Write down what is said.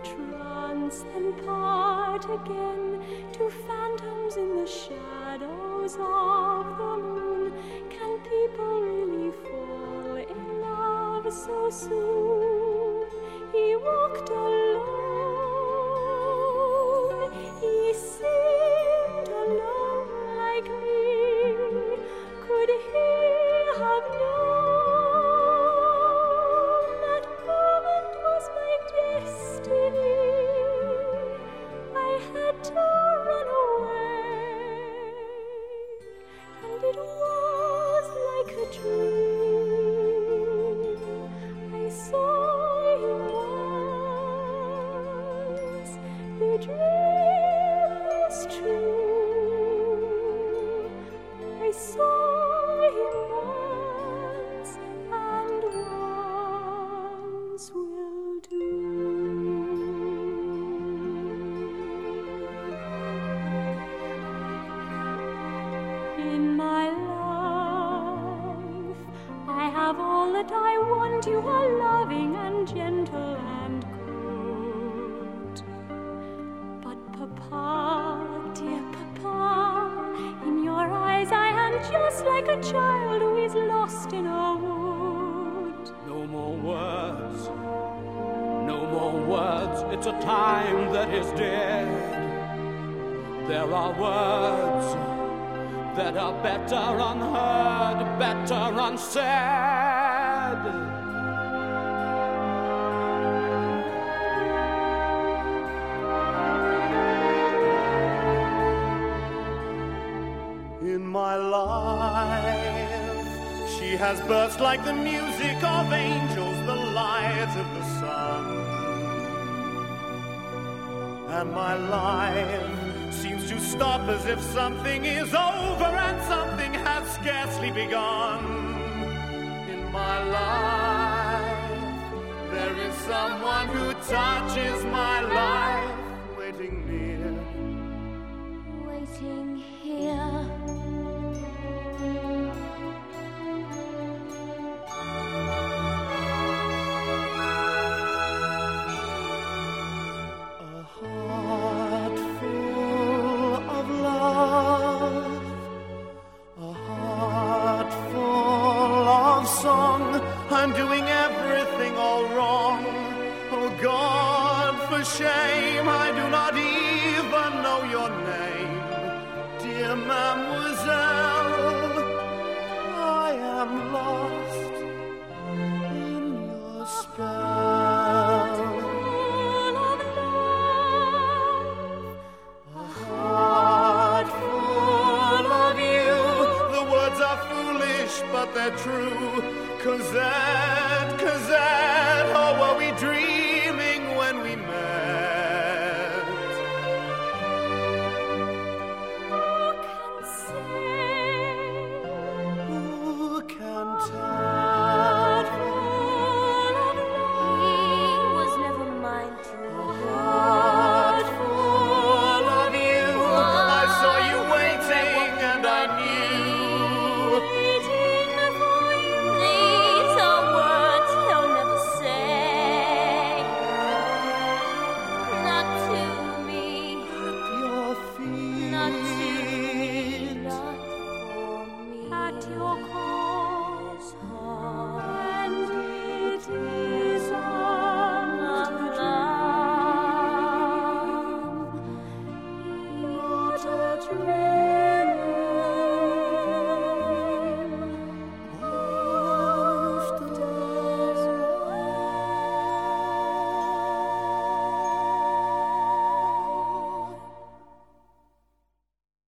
trance, then part again to phantoms in the shadows of the moon. Can people really fall in love so soon? He walked alone, he seemed alone like me. Could he have known that moment was my destiny? I had to run away, and it was like a dream. I saw him once, the dream was true. I saw him once, and once will do. In my life, I have all that I want. You are loving and gentle and good. But Papa, dear Papa, in your eyes I am just like a child who is lost in a wood. No more words, no more words. It's a time that is dead. There are words that are better unheard, better unsaid. In my life, she has burst like the music of angels, the light of the sun. And my life seems to stop as if something is over and something has scarcely begun. In my life, there is someone who touches my life, waiting near, Waiting here. a heart full of love, a heart full of song. I'm doing everything all wrong. Oh God, for shame, I do not even know your name. Dear Mademoiselle, I am lost in your spell. Full of love, A heart full of you. The words are foolish, but they're true. Cosette, Cosette, oh, were we dreaming when we met? who can say? Who can tell? Heart full of love. He was never mine to Heart full of you. I saw you waiting, and I knew. Waiting for you. These are words he'll never say. Not to me, Your feet. not to me, not for me. At your cause, and it is not a dream, not a dream.